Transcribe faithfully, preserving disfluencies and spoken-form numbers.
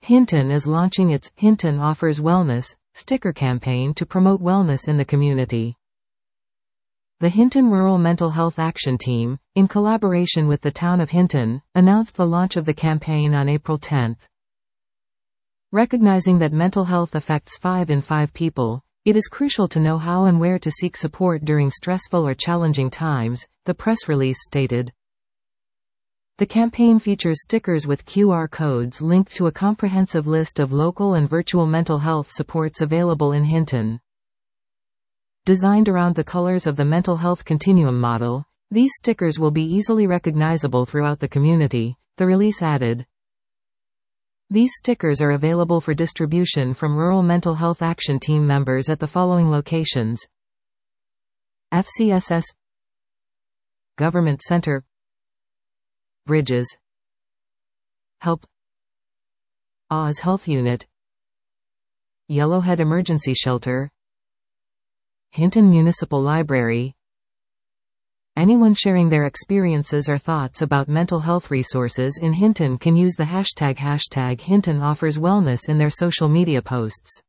Hinton is launching its Hinton Offers Wellness sticker campaign to promote wellness in the community. The Hinton Rural Mental Health Action Team, in collaboration with the town of Hinton, announced the launch of the campaign on April tenth. Recognizing that mental health affects five in five people, it is crucial to know how and where to seek support during stressful or challenging times, the press release stated. The campaign features stickers with Q R codes linked to a comprehensive list of local and virtual mental health supports available in Hinton. Designed around the colors of the mental health continuum model, these stickers will be easily recognizable throughout the community, the release added. These stickers are available for distribution from Rural Mental Health Action Team members at the following locations: F C S S, Government Center, Bridges, Help, Oz Health Unit, Yellowhead Emergency Shelter, Hinton Municipal Library. Anyone sharing their experiences or thoughts about mental health resources in Hinton can use the hashtag hashtag Hinton Offers Wellness in their social media posts.